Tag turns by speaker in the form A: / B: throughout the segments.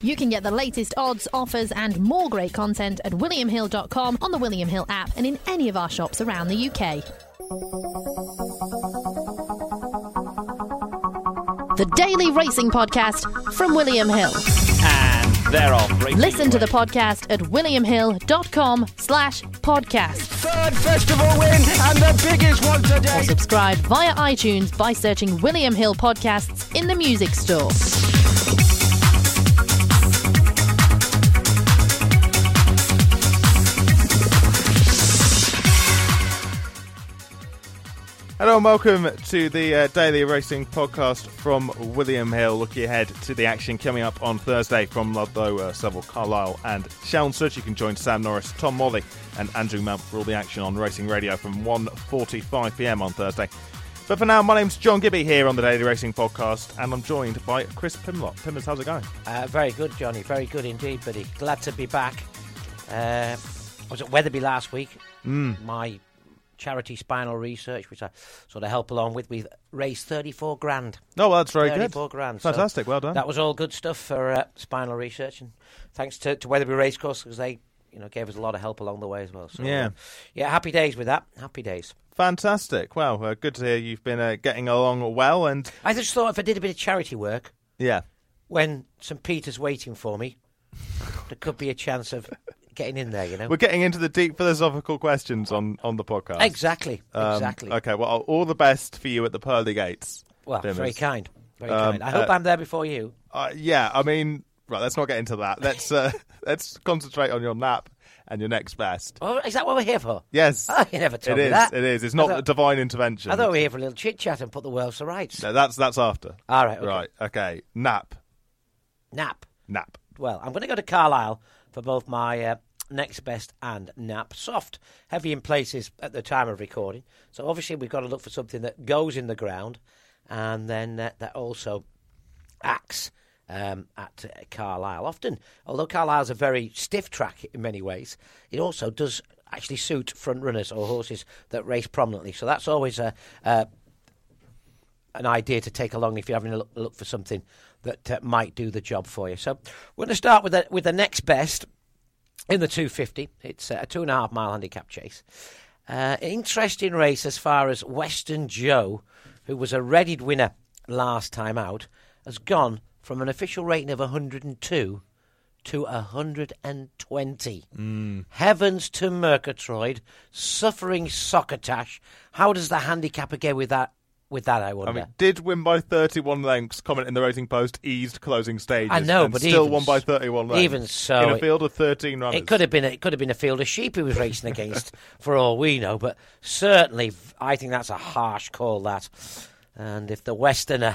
A: You can get the latest odds, offers and more great content at williamhill.com, on the William Hill app and in any of our shops around the UK. The Daily Racing Podcast from William Hill.
B: And they're off.
A: Listen to the podcast at williamhill.com/podcast.
B: Third festival win and the biggest one today.
A: Or subscribe via iTunes by searching William Hill Podcasts in the music store.
C: Hello and welcome to the Daily Racing Podcast from William Hill. Looking ahead to the action coming up on Thursday from Ludlow, Seville, Carlisle and Chelmsford. You can join Sam Norris, Tom Morley and Andrew Mount for all the action on Racing Radio from 1:45pm on Thursday. But for now, my name's John Gibby here on the Daily Racing Podcast and I'm joined by Chris Pimlott. Pimmers, how's it going?
D: Very good, Johnny. Very good indeed, buddy. Glad to be back. I was at Wetherby last week. My charity spinal research, which I sort of help along with. We've raised 34 grand.
C: Oh, well, that's very good.
D: 34 grand.
C: Fantastic,
D: so
C: well done.
D: That was all good stuff for spinal research, and thanks to Wetherby Racecourse, because they gave us a lot of help along the way as well. So, yeah, happy days with that. Happy days.
C: Fantastic. Well, good to hear you've been getting along well. And
D: I just thought if I did a bit of charity work, when St Peter's waiting for me, there could be a chance of getting in there,
C: We're getting into the deep philosophical questions on the podcast.
D: Exactly.
C: Okay, well, all the best for you at the pearly gates.
D: Well,
C: Pimmers.
D: very kind. Very kind. I hope I'm there before you.
C: Yeah, I mean, right, let's not get into that. Let's concentrate on your nap and your next best.
D: Oh, is that what we're here for?
C: Yes.
D: Oh, you never told me that.
C: It is. It's not a divine intervention.
D: I thought we were here for a little chit-chat and put the world to rights.
C: No, that's after.
D: All right, okay.
C: Right, okay. Nap.
D: Well, I'm going to go to Carlisle for both my next best and nap. Soft, heavy in places at the time of recording. So obviously we've got to look for something that goes in the ground and then that also acts at Carlisle. Often, although Carlisle's a very stiff track in many ways, it also does actually suit front runners or horses that race prominently. So that's always an idea to take along if you're having a look for something that might do the job for you. So we're going to start with the next best in the 250. It's a 2.5 mile handicap chase. Interesting race as far as Western Joe, who was a readied winner last time out, has gone from an official rating of 102 to 120. Heavens to Murgatroyd, suffering Soccertash. How does the handicapper get with that? I wonder.
C: I mean, did win by 31 lengths, comment in the Racing Post, eased closing stages.
D: I know,
C: and
D: but
C: still won by 31 lengths.
D: Even so,
C: in a field of 13 runners.
D: It could have been a field of sheep he was racing against, for all we know. But certainly, I think that's a harsh call, that. And if the Western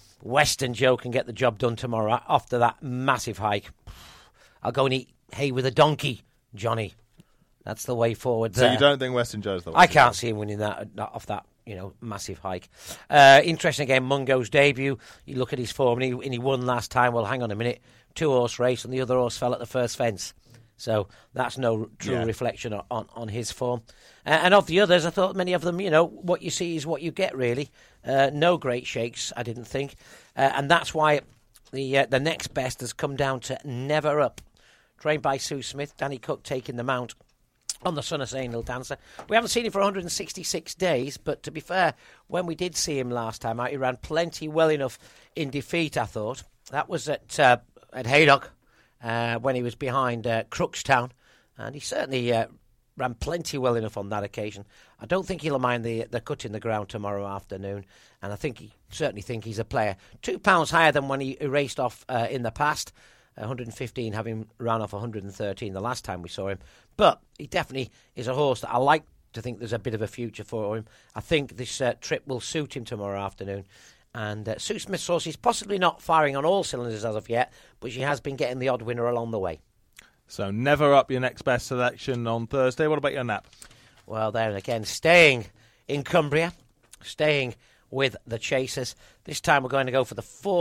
D: Joe can get the job done tomorrow after that massive hike, I'll go and eat hay with a donkey, Johnny. That's the way forward there.
C: So you don't think Western Joe's the way?
D: I can't see him winning that off that massive hike. Interesting again, Mungo's debut. You look at his form, and he won last time. Well, hang on a minute. 2-horse race, and the other horse fell at the first fence. So that's no true reflection on his form. And of the others, I thought many of them, what you see is what you get, really. No great shakes, I didn't think. And that's why the next best has come down to Never Up. Trained by Sue Smith, Danny Cook taking the mount on the Son of Saint Dancer. We haven't seen him for 166 days, but to be fair, when we did see him last time out, he ran plenty well enough in defeat, I thought. That was at Haydock when he was behind Crookstown, and he certainly ran plenty well enough on that occasion. I don't think he'll mind the cut in the ground tomorrow afternoon, and I certainly think he's a player. £2 higher than when he raced off in the past. 115, having ran off 113 the last time we saw him. But he definitely is a horse that I like to think there's a bit of a future for him. I think this trip will suit him tomorrow afternoon. And Sue Smith's horse is possibly not firing on all cylinders as of yet, but she has been getting the odd winner along the way.
C: So Never Up, your next best selection on Thursday. What about your nap?
D: Well, there again, staying in Cumbria, staying with the chasers. This time we're going to go for the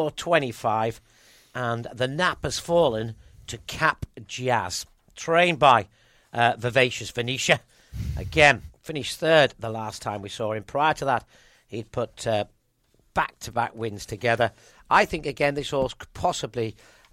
D: 425. And the nap has fallen to Cap Jazz, trained by Vivacious Venetia. Again, finished third the last time we saw him. Prior to that, he'd put back-to-back wins together. I think, again, this horse could possibly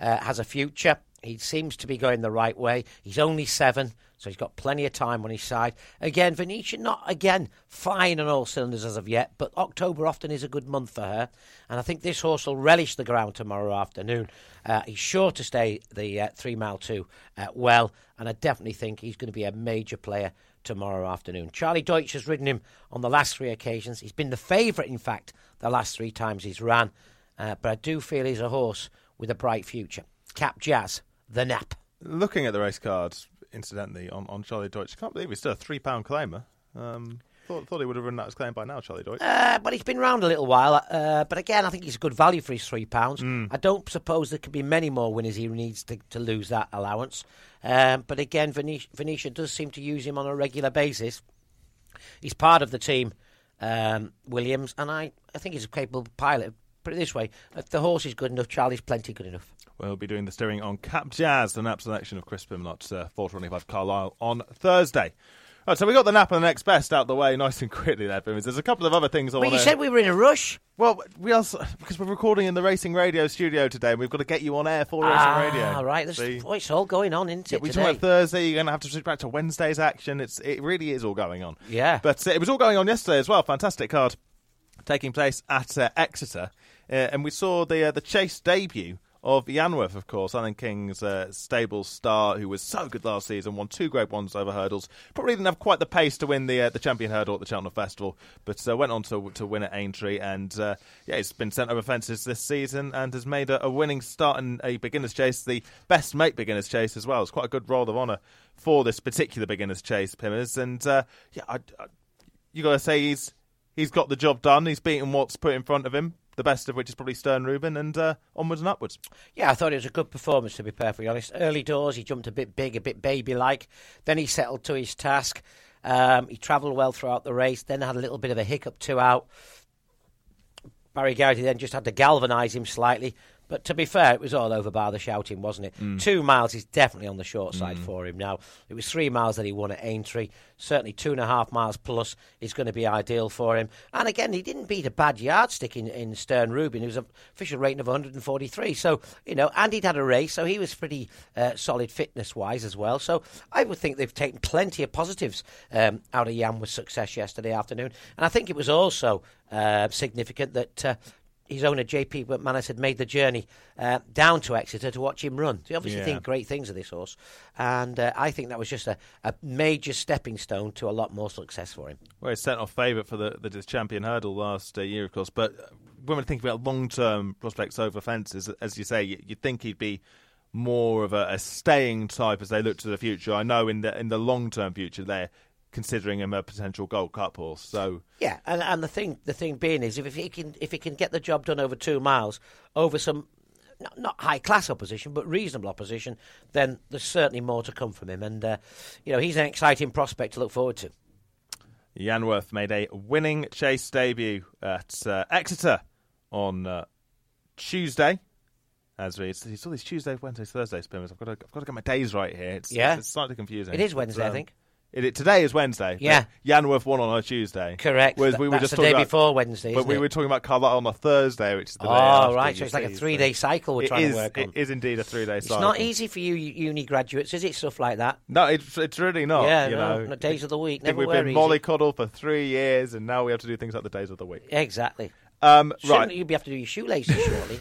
D: has a future. He seems to be going the right way. He's only 7, so he's got plenty of time on his side. Again, Venetia not, flying on all cylinders as of yet, but October often is a good month for her. And I think this horse will relish the ground tomorrow afternoon. He's sure to stay the 3 Mile 2 well, and I definitely think he's going to be a major player tomorrow afternoon. Charlie Deutsch has ridden him on the last 3 occasions. He's been the favourite, in fact, the last 3 times he's ran. But I do feel he's a horse with a bright future. Cap Jazz. The nap.
C: Looking at the race cards, incidentally, on Charlie Deutsch, I can't believe he's still a £3 claimer. Thought he would have run that as claim by now, Charlie Deutsch.
D: But he's been round a little while. But again, I think he's a good value for his £3. I don't suppose there could be many more winners he needs to lose that allowance. But again, Venetia does seem to use him on a regular basis. He's part of the team, Williams, and I think he's a capable pilot. Put it this way, if the horse is good enough, Charlie's plenty good enough.
C: We'll be doing the steering on Cap Jazz, the nap selection of Chris Pimlott, 4:25 Carlisle on Thursday. Right, so we got the nap and the next best out the way nice and quickly there, Pimmins. There's a couple of other things I want to...
D: Well, you said we were in a rush.
C: Well, we also, because we're recording in the Racing Radio studio today, and we've got to get you on air for Racing Radio.
D: Right, it's all going on, isn't it,
C: we
D: today?
C: talk about Thursday, you're going to have to switch back to Wednesday's action. It really is all going on.
D: Yeah.
C: But it was all going on yesterday as well. Fantastic card taking place at Exeter. And we saw the chase debut of Yanworth, of course, Alan King's stable star, who was so good last season, won 2 Grade 1s over hurdles. Probably didn't have quite the pace to win the champion hurdle at the Cheltenham Festival, but went on to win at Aintree. And he's been sent over fences this season and has made a winning start in a beginner's chase, the best mate beginner's chase as well. It's quite a good roll of honour for this particular beginner's chase, Pimmers. And you got to say he's got the job done. He's beaten what's put in front of him, the best of which is probably Stern Reuben, and onwards and upwards. Yeah,
D: I thought it was a good performance, to be perfectly honest. Early doors, he jumped a bit big, a bit baby-like. Then he settled to his task. He travelled well throughout the race, then had a little bit of a hiccup 2 out. Barry Garrity then just had to galvanise him slightly. But to be fair, it was all over bar the shouting, wasn't it? 2 miles is definitely on the short side for him now. It was 3 miles that he won at Aintree. Certainly 2.5 miles plus is going to be ideal for him. And again, he didn't beat a bad yardstick in Stern Reuben. It was an official rating of 143. So, and he'd had a race, so he was pretty solid fitness-wise as well. So I would think they've taken plenty of positives out of Yanworth's success yesterday afternoon. And I think it was also significant that... his owner, JP McManus, had made the journey down to Exeter to watch him run. So he obviously think great things of this horse. And I think that was just a major stepping stone to a lot more success for him.
C: Well, he's sent off favourite for the champion hurdle last year, of course. But when we think about long-term prospects over fences, as you say, you'd think he'd be more of a staying type as they look to the future. I know in the long-term future they're considering him a potential Gold Cup horse. So
D: yeah, and the thing being is if he can get the job done over 2 miles over some not high class opposition but reasonable opposition, then there's certainly more to come from him. And he's an exciting prospect to look forward to.
C: Yanworth made a winning chase debut at Exeter on Tuesday. As it's all these Tuesdays, Wednesdays, Thursdays, Pimmers. I've got to get my days right here. It's slightly confusing.
D: It is Wednesday, I think.
C: Today is Wednesday.
D: Yeah.
C: Yanworth won on a Tuesday.
D: Correct.
C: Whereas we were
D: That's
C: just
D: the day before Wednesday,
C: but we were talking about Carlisle on a Thursday, which is the day
D: after.
C: Oh,
D: right. So it's like a 3-day cycle we're trying to work on.
C: It is indeed a 3-day cycle.
D: It's not easy for you uni graduates, is it, stuff like that?
C: No, it's really not.
D: Yeah, no, days of the week never
C: we've
D: were
C: been mollycoddled for 3 years, and now we have to do things like the days of the week.
D: Exactly.
C: Right.
D: You'll have to do your shoelaces shortly.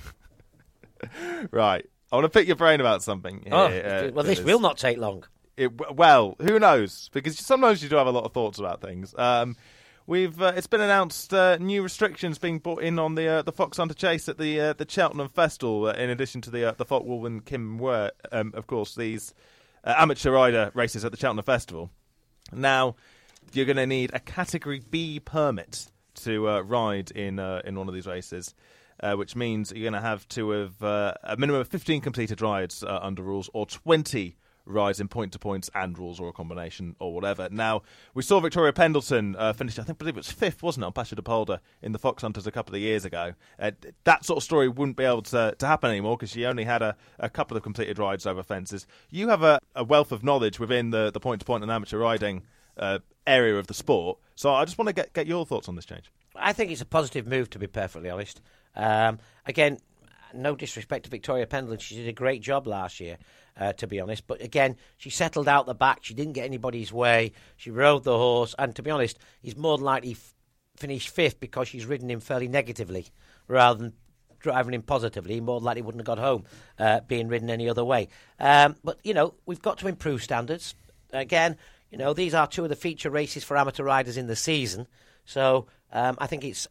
C: Right. I want to pick your brain about something here.
D: Well, this will not take long.
C: Well, who knows? Because sometimes you do have a lot of thoughts about things. It's been announced new restrictions being brought in on the Fox Hunter Chase at the Cheltenham Festival. In addition to the Focke-Wulf and Kim Were, of course, these amateur rider races at the Cheltenham Festival. Now, you're going to need a Category B permit to ride in one of these races. Which means you're going to have to have a minimum of 15 completed rides under rules, or 20 rides in point-to-points and rules, or a combination, or whatever. Now, we saw Victoria Pendleton finish, I believe it was 5th, wasn't it, on Pasha de Polder in the Fox Hunters a couple of years ago. That sort of story wouldn't be able to happen anymore because she only had a couple of completed rides over fences. You have a wealth of knowledge within the point-to-point and amateur riding area of the sport, so I just want to get your thoughts on this change.
D: I think it's a positive move, to be perfectly honest. Again, no disrespect to Victoria Pendleton, she did a great job last year, to be honest. But again, she settled out the back. She didn't get anybody's way. She rode the horse. And to be honest, he's more than likely finished fifth because she's ridden him fairly negatively rather than driving him positively. He more than likely wouldn't have got home being ridden any other way. But, we've got to improve standards. Again, these are two of the feature races for amateur riders in the season. So I think it's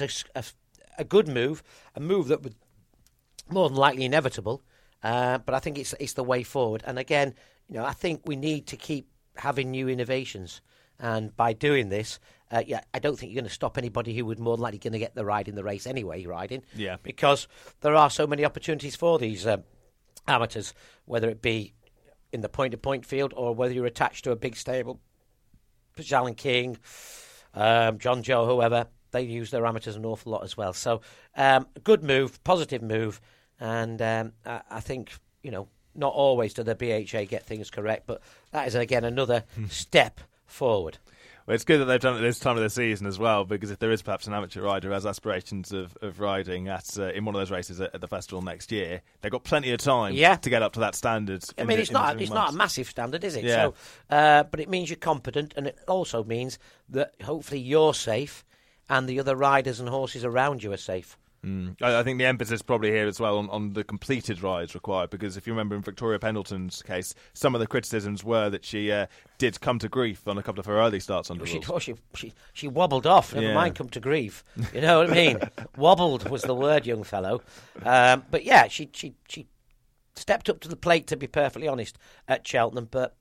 D: a good move, a move that would more than likely inevitable. But I think it's the way forward. And again, I think we need to keep having new innovations. And by doing this, I don't think you're going to stop anybody who would more than likely going to get the ride in the race anyway, riding. Yeah. Because there are so many opportunities for these amateurs, whether it be in the point-to-point field or whether you're attached to a big stable. Alan King, John Joe, whoever, they use their amateurs an awful lot as well. So, good move, positive move. And I think, not always do the BHA get things correct, but that is, again, another step forward.
C: Well, it's good that they've done it this time of the season as well, because if there is perhaps an amateur rider who has aspirations of riding in one of those races at the festival next year, they've got plenty of time to get up to that standard.
D: I mean, it's not a massive standard, is it? Yeah. So, but it means you're competent, and it also means that hopefully you're safe and the other riders and horses around you are safe.
C: I think the emphasis probably here as well on the completed rides required, because if you remember in Victoria Pendleton's case, some of the criticisms were that she did come to grief on a couple of her early starts on the rules.
D: She wobbled off, never mind come to grief. You know what I mean? Wobbled was the word, young fellow. But yeah, she stepped up to the plate, to be perfectly honest, at Cheltenham. But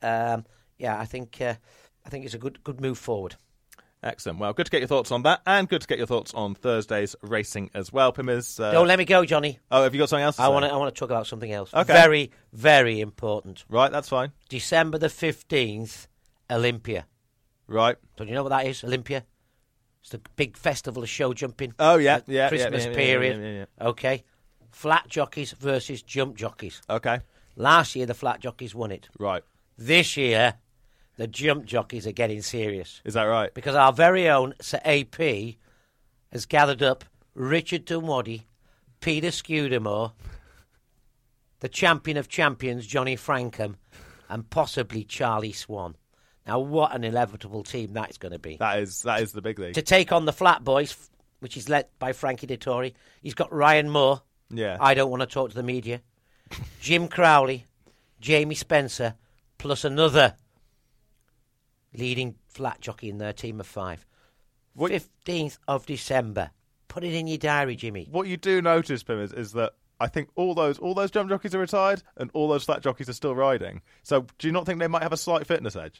D: I think it's a good move forward.
C: Excellent. Well, good to get your thoughts on that, and good to get your thoughts on Thursday's racing as well, Pimmers.
D: Don't let me go, Johnny.
C: Oh, have you got something else to say?
D: I want to talk about something else.
C: Okay.
D: Very, very important.
C: Right, that's fine.
D: December the 15th, Olympia.
C: Right.
D: Do you know what that is, Olympia? It's the big festival of show jumping.
C: Oh, yeah.
D: Christmas period. Yeah. Okay. Flat jockeys versus jump jockeys.
C: Okay.
D: Last year, the flat jockeys won it.
C: Right.
D: This year, the jump jockeys are getting serious.
C: Is that right?
D: Because our very own Sir AP has gathered up Richard Dunwoody, Peter Scudamore, the champion of champions, Johnny Frankham, and possibly Charlie Swan. Now, what an inevitable team that is going to be.
C: That is the big league.
D: To take on the Flat Boys, which is led by Frankie Dettori. He's got Ryan Moore.
C: Yeah.
D: I don't want to talk to the media. Jim Crowley, Jamie Spencer, plus another leading flat jockey in their team of 5. 15th of December. Put it in your diary, Jimmy.
C: What you do notice, Pim, is that I think all those jump jockeys are retired and all those flat jockeys are still riding. So do you not think they might have a slight fitness edge?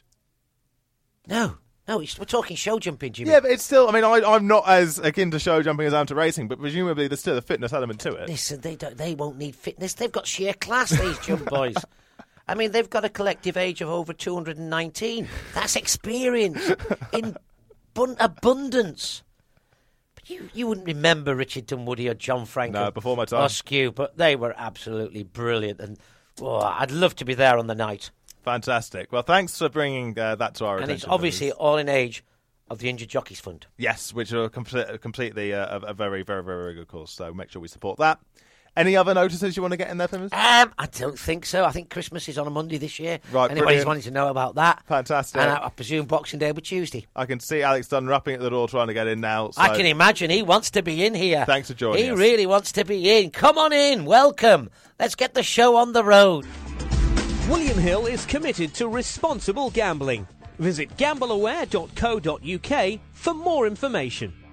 D: No, we're talking show jumping, Jimmy.
C: Yeah, but it's still, I mean, I'm not as akin to show jumping as I am to racing, but presumably there's still a fitness element to it.
D: Listen, they won't need fitness. They've got sheer class, these jump boys. I mean, they've got a collective age of over 219. That's experience in abundance. But you wouldn't remember Richard Dunwoody or John Frankham.
C: No, before my time.
D: Or Skew, but they were absolutely brilliant. And I'd love to be there on the night.
C: Fantastic. Well, thanks for bringing that to our attention.
D: And it's obviously all in age of the Injured Jockeys Fund.
C: Yes, which are completely a very, very, very good cause. So make sure we support that. Any other notices you want to get in there, Pimmers?
D: I don't think so. I think Christmas is on a Monday this year.
C: Right,
D: anybody's wanting to know about that.
C: Fantastic.
D: And I presume Boxing Day will be Tuesday.
C: I can see Alex Dunn rapping at the door trying to get in now. So.
D: I can imagine he wants to be in here.
C: Thanks for joining us.
D: He really wants to be in. Come on in. Welcome. Let's get the show on the road.
E: William Hill is committed to responsible gambling. Visit gambleaware.co.uk for more information.